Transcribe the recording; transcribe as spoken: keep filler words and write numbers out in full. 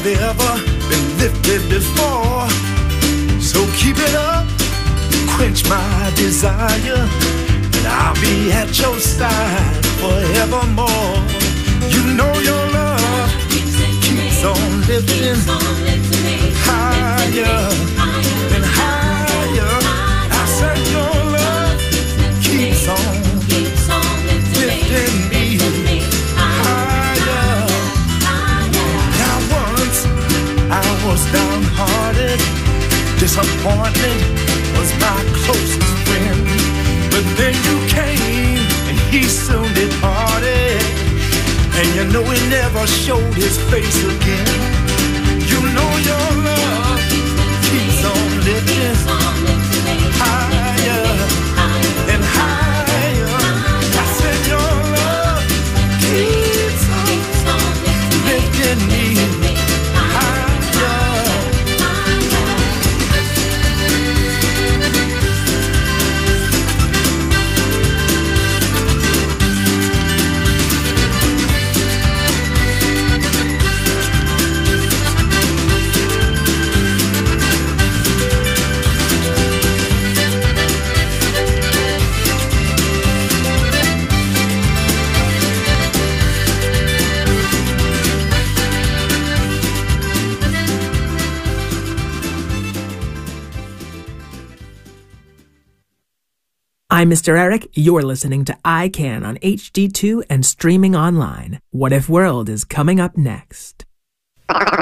I've ever been lifted before. So keep it up, quench my desire, and I'll be at your side forevermore. You know your love keeps on lifting higher and higher. I said your love keeps on lifting me higher. Now once I was downhearted, disappointment was my closest friend. But then you came and he soon departed, and you know he never showed his face again. You know your love keeps on lifting higher and higher. I said your love keeps on lifting me higher. I'm Mister Eric. You're listening to I Can on H D two and streaming online. What If World is coming up next.